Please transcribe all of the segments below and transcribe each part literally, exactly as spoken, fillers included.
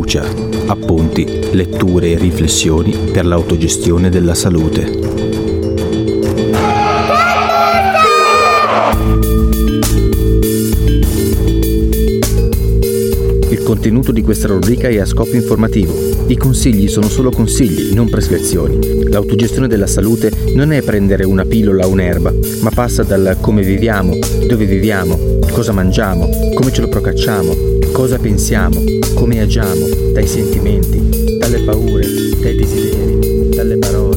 fiducia. Appunti, letture e riflessioni per l'autogestione della salute. Il contenuto di questa rubrica è a scopo informativo. I consigli sono solo consigli, non prescrizioni. L'autogestione della salute non è prendere una pillola o un'erba, ma passa dal come viviamo, dove viviamo, cosa mangiamo, come ce lo procacciamo, cosa pensiamo, come agiamo, dai sentimenti, dalle paure, dai desideri, dalle parole.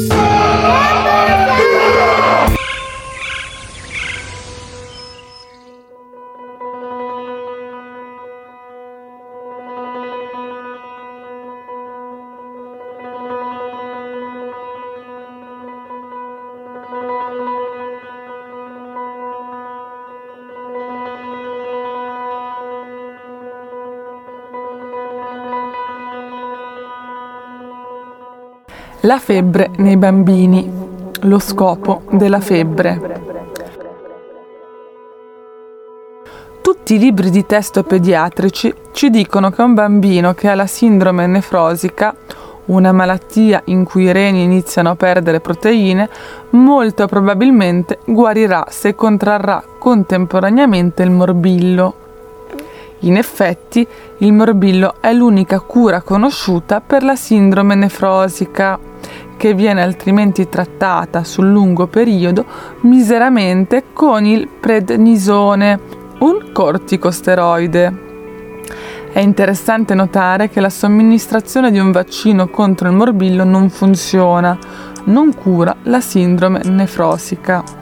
La febbre nei bambini. Lo scopo della febbre. Tutti i libri di testo pediatrici ci dicono che un bambino che ha la sindrome nefrosica, una malattia in cui i reni iniziano a perdere proteine, molto probabilmente guarirà se contrarrà contemporaneamente il morbillo. In effetti, il morbillo è l'unica cura conosciuta per la sindrome nefrosica, che viene altrimenti trattata sul lungo periodo miseramente con il prednisone, un corticosteroide. È interessante notare che la somministrazione di un vaccino contro il morbillo non funziona, non cura la sindrome nefrosica.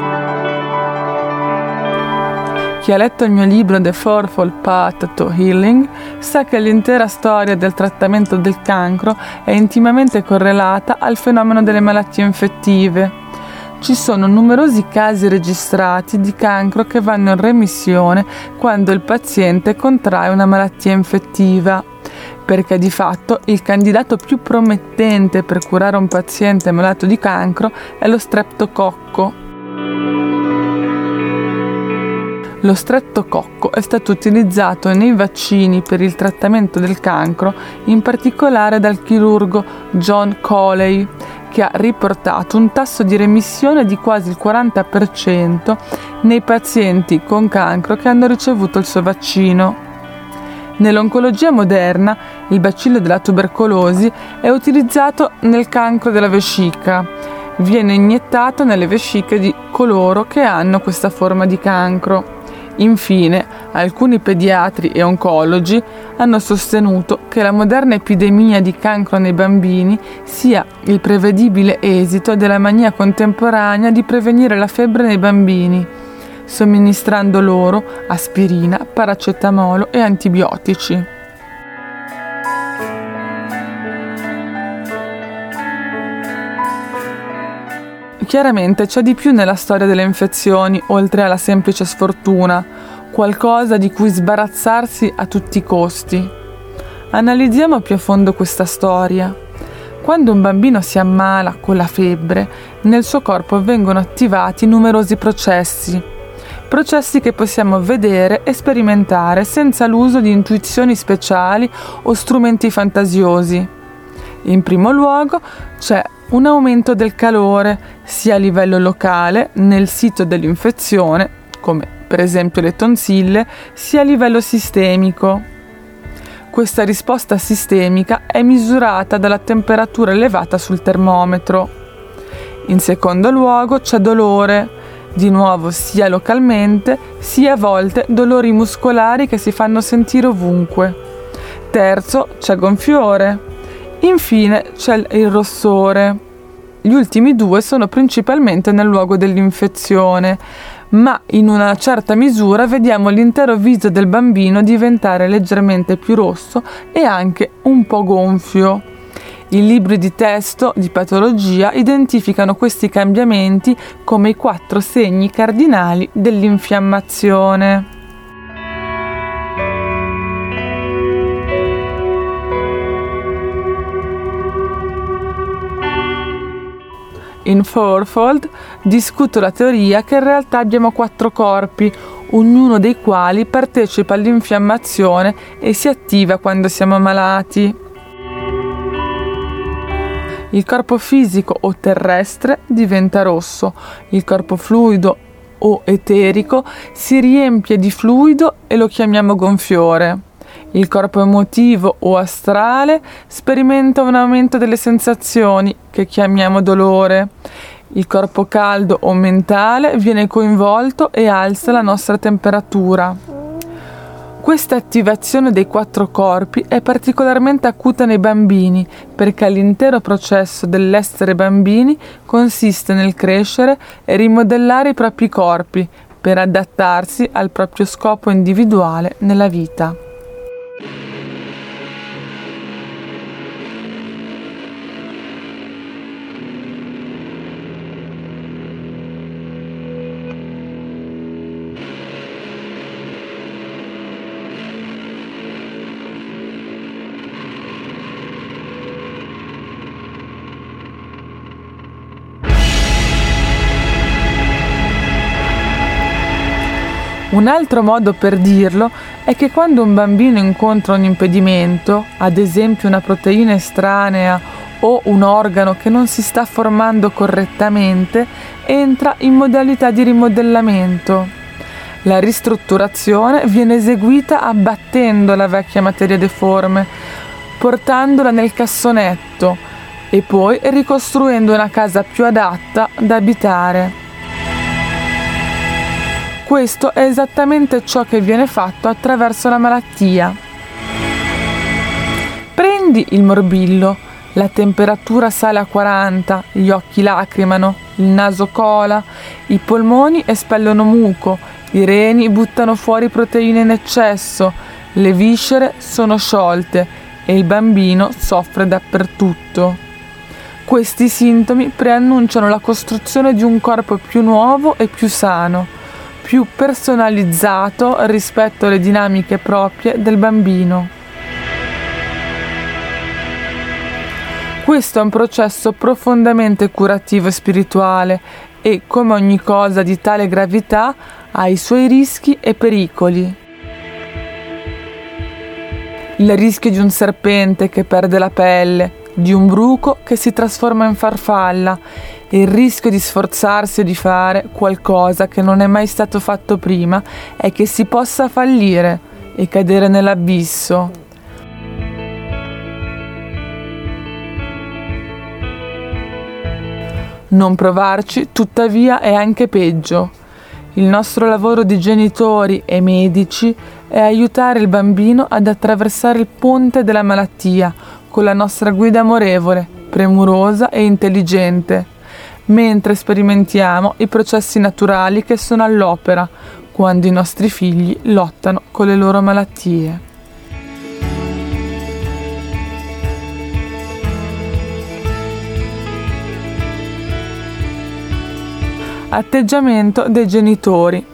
Chi ha letto il mio libro The Fourfold Path to Healing sa che l'intera storia del trattamento del cancro è intimamente correlata al fenomeno delle malattie infettive. Ci sono numerosi casi registrati di cancro che vanno in remissione quando il paziente contrae una malattia infettiva, perché di fatto il candidato più promettente per curare un paziente malato di cancro è lo streptococco. Lo streptococco è stato utilizzato nei vaccini per il trattamento del cancro, in particolare dal chirurgo John Coley, che ha riportato un tasso di remissione di quasi il quaranta per cento nei pazienti con cancro che hanno ricevuto il suo vaccino. Nell'oncologia moderna, il bacillo della tubercolosi è utilizzato nel cancro della vescica. Viene iniettato nelle vesciche di coloro che hanno questa forma di cancro. Infine, alcuni pediatri e oncologi hanno sostenuto che la moderna epidemia di cancro nei bambini sia il prevedibile esito della mania contemporanea di prevenire la febbre nei bambini, somministrando loro aspirina, paracetamolo e antibiotici. Chiaramente c'è di più nella storia delle infezioni, oltre alla semplice sfortuna, qualcosa di cui sbarazzarsi a tutti i costi. Analizziamo più a fondo questa storia. Quando un bambino si ammala con la febbre, nel suo corpo vengono attivati numerosi processi. Processi che possiamo vedere e sperimentare senza l'uso di intuizioni speciali o strumenti fantasiosi. In primo luogo c'è un aumento del calore sia a livello locale nel sito dell'infezione, come per esempio le tonsille, sia a livello sistemico. Questa risposta sistemica è misurata dalla temperatura elevata sul termometro. In secondo luogo c'è dolore, di nuovo sia localmente, sia a volte dolori muscolari che si fanno sentire ovunque. Terzo, c'è gonfiore. Infine c'è il rossore. Gli ultimi due sono principalmente nel luogo dell'infezione, ma in una certa misura vediamo l'intero viso del bambino diventare leggermente più rosso e anche un po' gonfio. I libri di testo di patologia identificano questi cambiamenti come i quattro segni cardinali dell'infiammazione. In Fourfold discuto la teoria che in realtà abbiamo quattro corpi, ognuno dei quali partecipa all'infiammazione e si attiva quando siamo malati. Il corpo fisico o terrestre diventa rosso, il corpo fluido o eterico si riempie di fluido e lo chiamiamo gonfiore. Il corpo emotivo o astrale sperimenta un aumento delle sensazioni che chiamiamo dolore. Il corpo caldo o mentale viene coinvolto e alza la nostra temperatura. Questa attivazione dei quattro corpi è particolarmente acuta nei bambini perché l'intero processo dell'essere bambini consiste nel crescere e rimodellare i propri corpi per adattarsi al proprio scopo individuale nella vita. Un altro modo per dirlo è che quando un bambino incontra un impedimento, ad esempio una proteina estranea o un organo che non si sta formando correttamente, entra in modalità di rimodellamento. La ristrutturazione viene eseguita abbattendo la vecchia materia deforme, portandola nel cassonetto e poi ricostruendo una casa più adatta da abitare. Questo è esattamente ciò che viene fatto attraverso la malattia. Prendi il morbillo, la temperatura sale a quaranta, gli occhi lacrimano, il naso cola, i polmoni espellono muco, i reni buttano fuori proteine in eccesso, le viscere sono sciolte e il bambino soffre dappertutto. Questi sintomi preannunciano la costruzione di un corpo più nuovo e più sano, più personalizzato rispetto alle dinamiche proprie del bambino. Questo è un processo profondamente curativo e spirituale e, come ogni cosa di tale gravità, ha i suoi rischi e pericoli. Il rischio di un serpente che perde la pelle, di un bruco che si trasforma in farfalla, e il rischio di sforzarsi o di fare qualcosa che non è mai stato fatto prima è che si possa fallire e cadere nell'abisso. Non provarci, tuttavia, è anche peggio. Il nostro lavoro di genitori e medici è aiutare il bambino ad attraversare il ponte della malattia con la nostra guida amorevole, premurosa e intelligente, mentre sperimentiamo i processi naturali che sono all'opera quando i nostri figli lottano con le loro malattie. Atteggiamento dei genitori.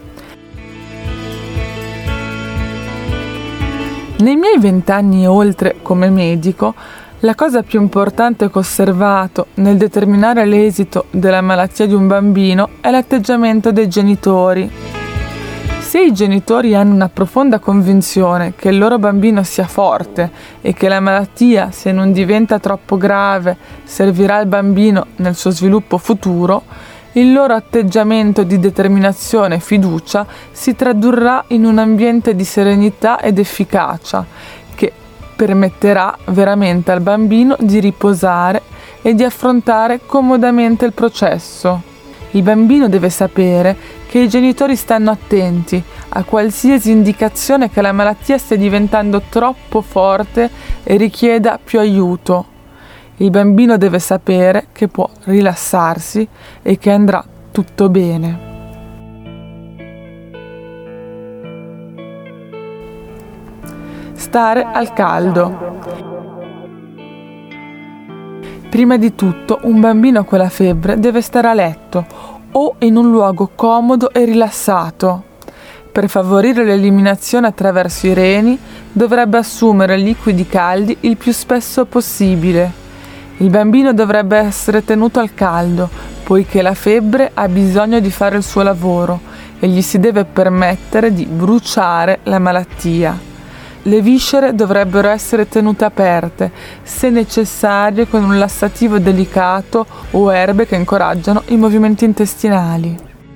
Nei miei vent'anni e oltre come medico, la cosa più importante che ho osservato nel determinare l'esito della malattia di un bambino è l'atteggiamento dei genitori. Se i genitori hanno una profonda convinzione che il loro bambino sia forte e che la malattia, se non diventa troppo grave, servirà al bambino nel suo sviluppo futuro, il loro atteggiamento di determinazione e fiducia si tradurrà in un ambiente di serenità ed efficacia che permetterà veramente al bambino di riposare e di affrontare comodamente il processo. Il bambino deve sapere che i genitori stanno attenti a qualsiasi indicazione che la malattia stia diventando troppo forte e richieda più aiuto. Il bambino deve sapere che può rilassarsi e che andrà tutto bene. Stare al caldo. Prima di tutto, un bambino con la febbre deve stare a letto o in un luogo comodo e rilassato. Per favorire l'eliminazione attraverso i reni, dovrebbe assumere liquidi caldi il più spesso possibile. Il bambino dovrebbe essere tenuto al caldo, poiché la febbre ha bisogno di fare il suo lavoro e gli si deve permettere di bruciare la malattia. Le viscere dovrebbero essere tenute aperte, se necessario con un lassativo delicato o erbe che incoraggiano i movimenti intestinali.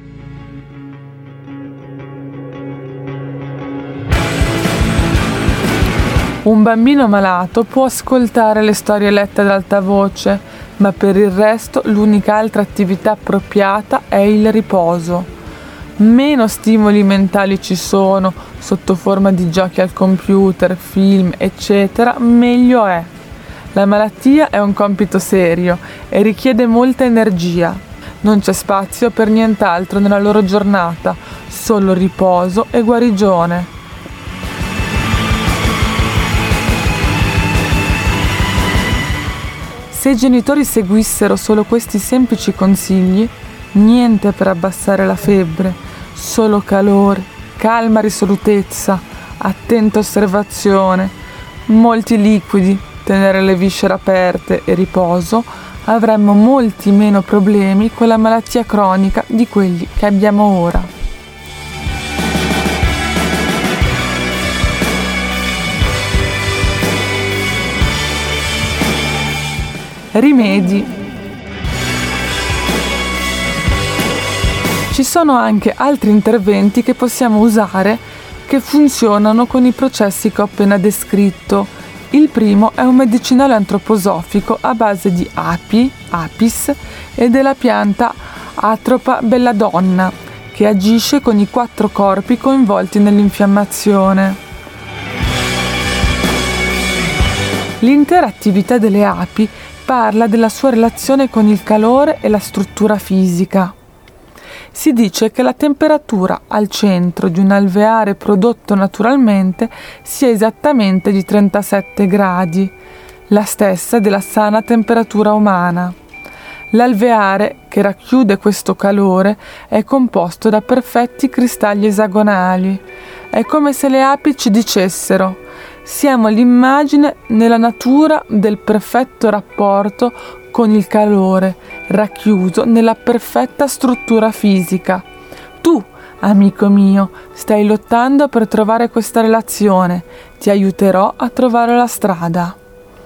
Un bambino malato può ascoltare le storie lette ad alta voce, ma per il resto l'unica altra attività appropriata è il riposo. Meno stimoli mentali ci sono, sotto forma di giochi al computer, film, eccetera, meglio è. La malattia è un compito serio e richiede molta energia. Non c'è spazio per nient'altro nella loro giornata, solo riposo e guarigione. Se i genitori seguissero solo questi semplici consigli, niente per abbassare la febbre, solo calore, calma risolutezza, attenta osservazione, molti liquidi, tenere le viscere aperte e riposo, avremmo molti meno problemi con la malattia cronica di quelli che abbiamo ora. Rimedi. Ci sono anche altri interventi che possiamo usare che funzionano con i processi che ho appena descritto. Il primo è un medicinale antroposofico a base di api, apis e della pianta Atropa belladonna, che agisce con i quattro corpi coinvolti nell'infiammazione. L'intera attività delle api parla della sua relazione con il calore e la struttura fisica. Si dice che la temperatura al centro di un alveare prodotto naturalmente sia esattamente di trentasette gradi, la stessa della sana temperatura umana. L'alveare che racchiude questo calore è composto da perfetti cristalli esagonali. È come se le api ci dicessero: siamo l'immagine nella natura del perfetto rapporto con il calore, racchiuso nella perfetta struttura fisica. Tu, amico mio, stai lottando per trovare questa relazione. Ti aiuterò a trovare la strada.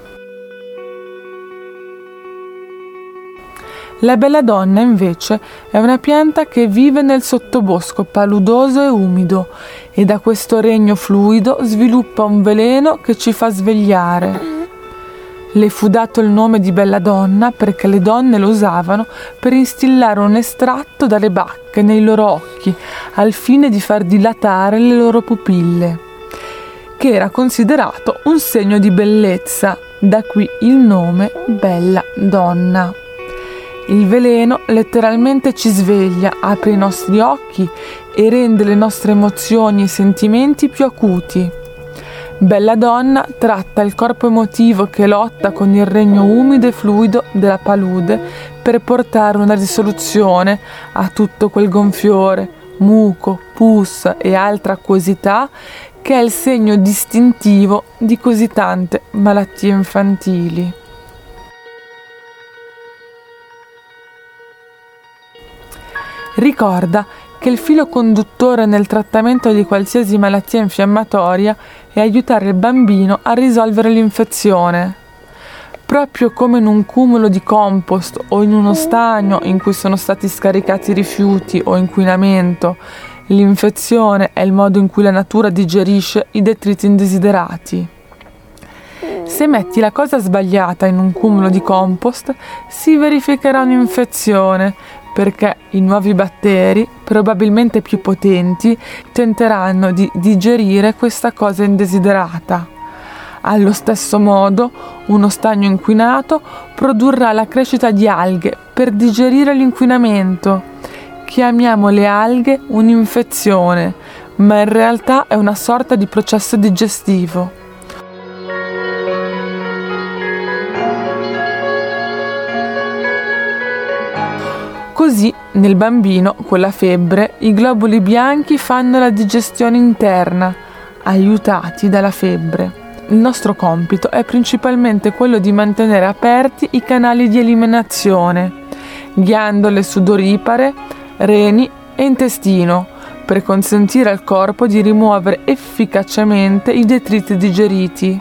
La belladonna, invece, è una pianta che vive nel sottobosco paludoso e umido e da questo regno fluido sviluppa un veleno che ci fa svegliare. Le fu dato il nome di belladonna perché le donne lo usavano per instillare un estratto dalle bacche nei loro occhi al fine di far dilatare le loro pupille, che era considerato un segno di bellezza, da qui il nome bella donna. Il veleno letteralmente ci sveglia, apre i nostri occhi e rende le nostre emozioni e sentimenti più acuti. Belladonna tratta il corpo emotivo che lotta con il regno umido e fluido della palude per portare una risoluzione a tutto quel gonfiore, muco, pus e altra acquosità che è il segno distintivo di così tante malattie infantili. Ricorda che il filo conduttore nel trattamento di qualsiasi malattia infiammatoria è aiutare il bambino a risolvere l'infezione. Proprio come in un cumulo di compost o in uno stagno in cui sono stati scaricati rifiuti o inquinamento, l'infezione è il modo in cui la natura digerisce i detriti indesiderati. Se metti la cosa sbagliata in un cumulo di compost, si verificherà un'infezione, perché i nuovi batteri, probabilmente più potenti, tenteranno di digerire questa cosa indesiderata. Allo stesso modo, uno stagno inquinato produrrà la crescita di alghe per digerire l'inquinamento. Chiamiamo le alghe un'infezione, ma in realtà è una sorta di processo digestivo. Così, nel bambino, con la febbre, i globuli bianchi fanno la digestione interna, aiutati dalla febbre. Il nostro compito è principalmente quello di mantenere aperti i canali di eliminazione, ghiandole sudoripare, reni e intestino, per consentire al corpo di rimuovere efficacemente i detriti digeriti.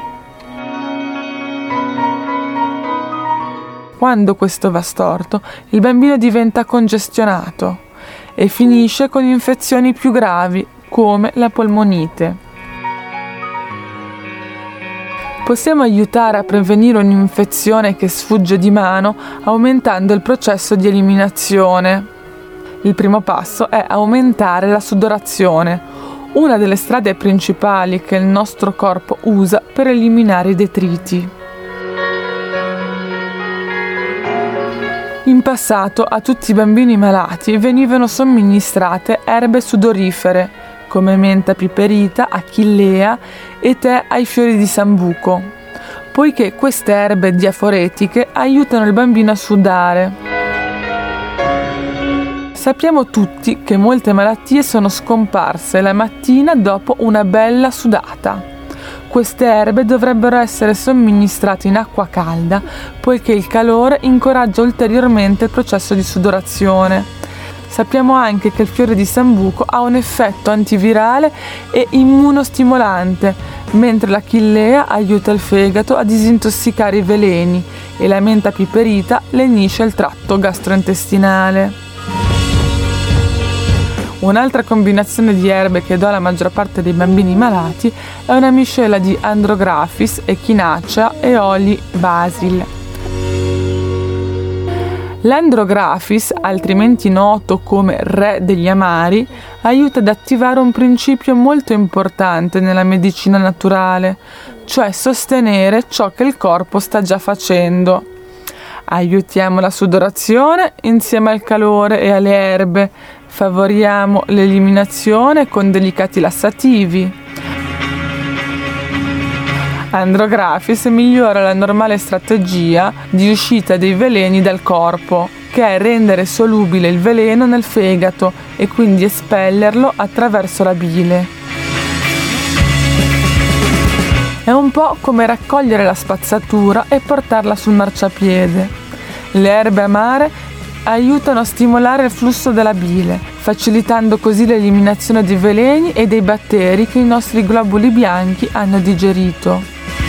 Quando questo va storto, il bambino diventa congestionato e finisce con infezioni più gravi, come la polmonite. Possiamo aiutare a prevenire un'infezione che sfugge di mano aumentando il processo di eliminazione. Il primo passo è aumentare la sudorazione, una delle strade principali che il nostro corpo usa per eliminare i detriti. In passato a tutti i bambini malati venivano somministrate erbe sudorifere, come menta piperita, achillea e tè ai fiori di sambuco, poiché queste erbe diaforetiche aiutano il bambino a sudare. Sappiamo tutti che molte malattie sono scomparse la mattina dopo una bella sudata. Queste erbe dovrebbero essere somministrate in acqua calda, poiché il calore incoraggia ulteriormente il processo di sudorazione. Sappiamo anche che il fiore di sambuco ha un effetto antivirale e immunostimolante, mentre l'achillea aiuta il fegato a disintossicare i veleni e la menta piperita lenisce il tratto gastrointestinale. Un'altra combinazione di erbe che do alla maggior parte dei bambini malati è una miscela di Andrographis, Echinacea e Oli Basil. L'Andrographis, altrimenti noto come re degli amari, aiuta ad attivare un principio molto importante nella medicina naturale, cioè sostenere ciò che il corpo sta già facendo. Aiutiamo la sudorazione insieme al calore e alle erbe, favoriamo l'eliminazione con delicati lassativi. Andrographis migliora la normale strategia di uscita dei veleni dal corpo, che è rendere solubile il veleno nel fegato e quindi espellerlo attraverso la bile. È un po' come raccogliere la spazzatura e portarla sul marciapiede. Le erbe amare aiutano a stimolare il flusso della bile, facilitando così l'eliminazione dei veleni e dei batteri che i nostri globuli bianchi hanno digerito.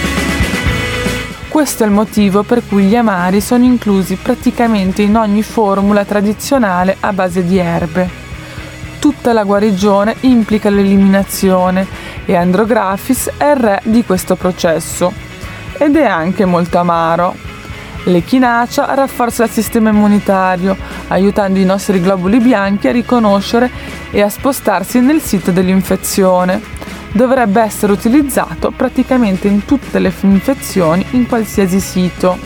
Questo è il motivo per cui gli amari sono inclusi praticamente in ogni formula tradizionale a base di erbe. Tutta la guarigione implica l'eliminazione e Andrographis è il re di questo processo ed è anche molto amaro. L'echinacea rafforza il sistema immunitario, aiutando i nostri globuli bianchi a riconoscere e a spostarsi nel sito dell'infezione. Dovrebbe essere utilizzato praticamente in tutte le infezioni in qualsiasi sito.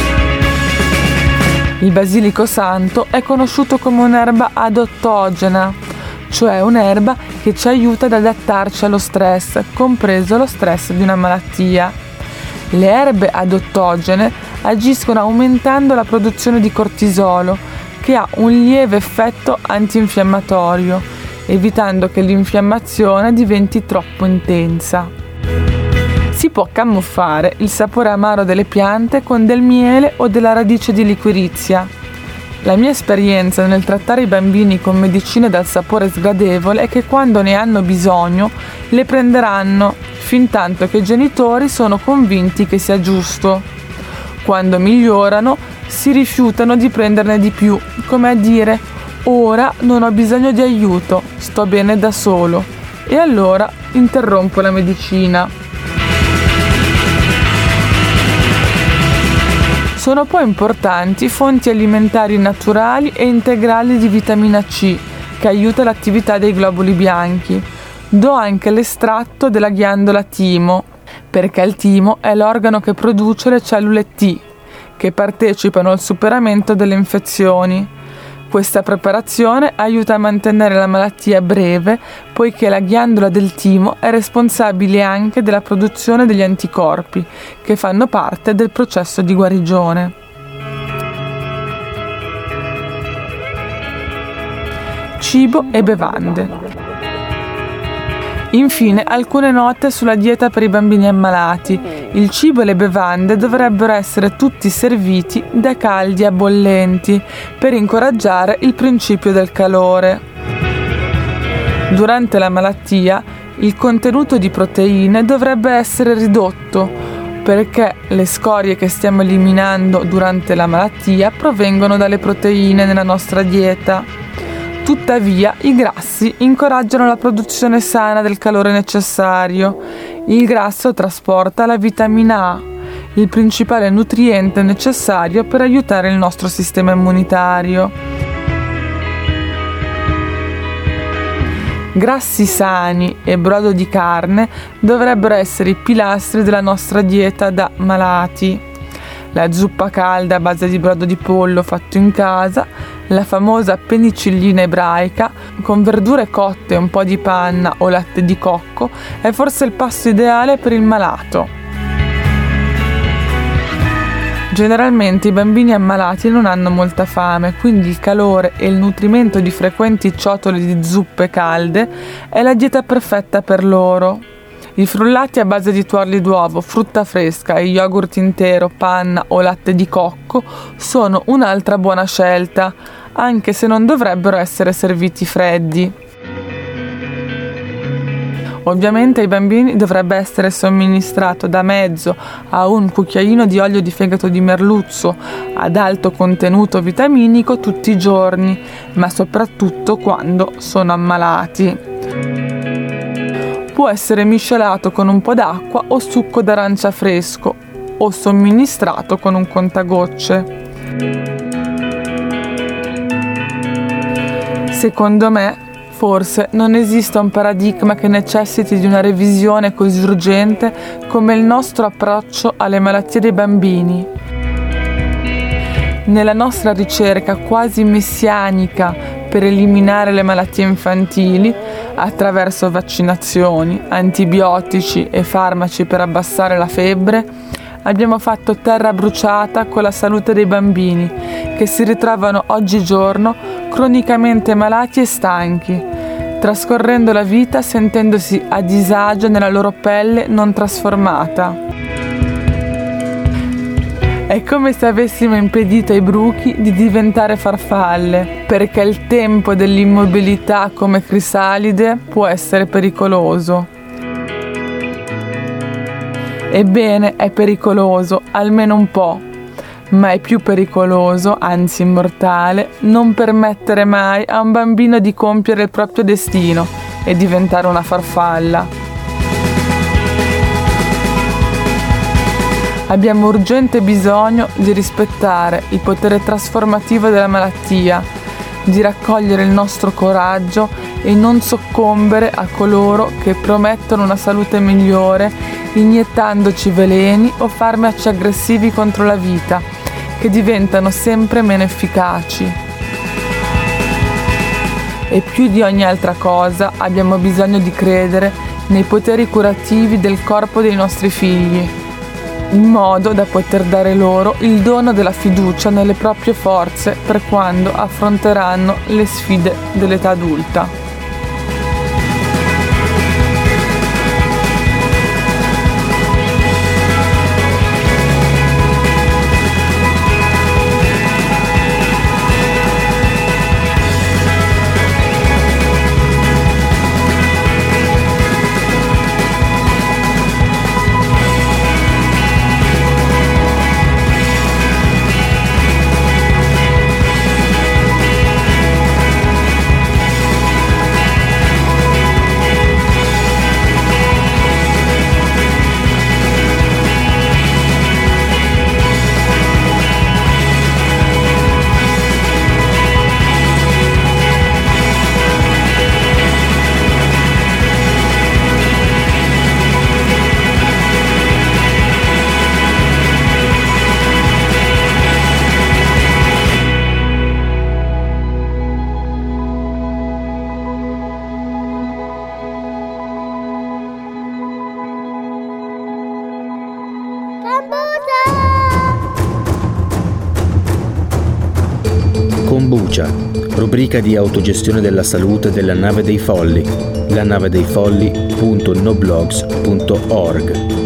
Il basilico santo è conosciuto come un'erba adottogena, cioè un'erba che ci aiuta ad adattarci allo stress, compreso lo stress di una malattia. Le erbe adottogene agiscono aumentando la produzione di cortisolo, che ha un lieve effetto antinfiammatorio, evitando che l'infiammazione diventi troppo intensa. Si può camuffare il sapore amaro delle piante con del miele o della radice di liquirizia. La mia esperienza nel trattare i bambini con medicine dal sapore sgradevole è che quando ne hanno bisogno le prenderanno, fintanto che i genitori sono convinti che sia giusto. Quando migliorano si rifiutano di prenderne di più, come a dire: ora non ho bisogno di aiuto, sto bene da solo, e allora interrompo la medicina. Sono poi importanti fonti alimentari naturali e integrali di vitamina C, che aiuta l'attività dei globuli bianchi. Do anche l'estratto della ghiandola timo, perché il timo è l'organo che produce le cellule T, che partecipano al superamento delle infezioni. Questa preparazione aiuta a mantenere la malattia breve, poiché la ghiandola del timo è responsabile anche della produzione degli anticorpi, che fanno parte del processo di guarigione. Cibo e bevande. Infine, alcune note sulla dieta per i bambini ammalati. Il cibo e le bevande dovrebbero essere tutti serviti da caldi a bollenti per incoraggiare il principio del calore. Durante la malattia il contenuto di proteine dovrebbe essere ridotto perché le scorie che stiamo eliminando durante la malattia provengono dalle proteine nella nostra dieta. Tuttavia, i grassi incoraggiano la produzione sana del calore necessario. Il grasso trasporta la vitamina A, il principale nutriente necessario per aiutare il nostro sistema immunitario. Grassi sani e brodo di carne dovrebbero essere i pilastri della nostra dieta da malati. La zuppa calda a base di brodo di pollo fatto in casa, la famosa penicillina ebraica con verdure cotte e un po' di panna o latte di cocco è forse il pasto ideale per il malato. Generalmente i bambini ammalati non hanno molta fame, quindi il calore e il nutrimento di frequenti ciotole di zuppe calde è la dieta perfetta per loro. I frullati a base di tuorli d'uovo, frutta fresca e yogurt intero, panna o latte di cocco sono un'altra buona scelta, anche se non dovrebbero essere serviti freddi. Ovviamente ai bambini dovrebbe essere somministrato da mezzo a un cucchiaino di olio di fegato di merluzzo ad alto contenuto vitaminico tutti i giorni, ma soprattutto quando sono ammalati. Può essere miscelato con un po' d'acqua o succo d'arancia fresco o somministrato con un contagocce. Secondo me, forse non esiste un paradigma che necessiti di una revisione così urgente come il nostro approccio alle malattie dei bambini. Nella nostra ricerca quasi messianica per eliminare le malattie infantili, attraverso vaccinazioni, antibiotici e farmaci per abbassare la febbre, abbiamo fatto terra bruciata con la salute dei bambini che si ritrovano oggigiorno cronicamente malati e stanchi, trascorrendo la vita sentendosi a disagio nella loro pelle non trasformata. È come se avessimo impedito ai bruchi di diventare farfalle, perché il tempo dell'immobilità come crisalide può essere pericoloso. Ebbene, è pericoloso, almeno un po', ma è più pericoloso, anzi immortale, non permettere mai a un bambino di compiere il proprio destino e diventare una farfalla. Abbiamo urgente bisogno di rispettare il potere trasformativo della malattia, di raccogliere il nostro coraggio e non soccombere a coloro che promettono una salute migliore iniettandoci veleni o farmaci aggressivi contro la vita, che diventano sempre meno efficaci. E più di ogni altra cosa abbiamo bisogno di credere nei poteri curativi del corpo dei nostri figli, in modo da poter dare loro il dono della fiducia nelle proprie forze per quando affronteranno le sfide dell'età adulta. Kombucha, rubrica di autogestione della salute della Nave dei Folli, la nave dei folli punto noblogs punto org.